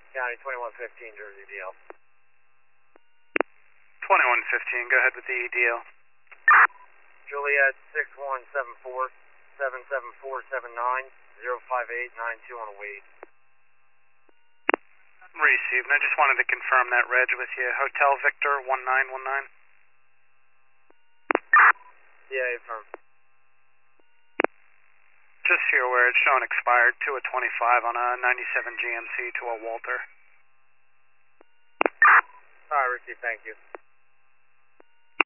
County 2115, Jersey DL. 2115, go ahead with the EDL. Juliet 6174 77479 05892 on a wait. Received, and I just wanted to confirm that reg with you. Hotel Victor 1919. Yeah, affirm. Just so you're aware, it's showing expired 2 of 25 on a 97 GMC to a Walter. Alright, received, thank you.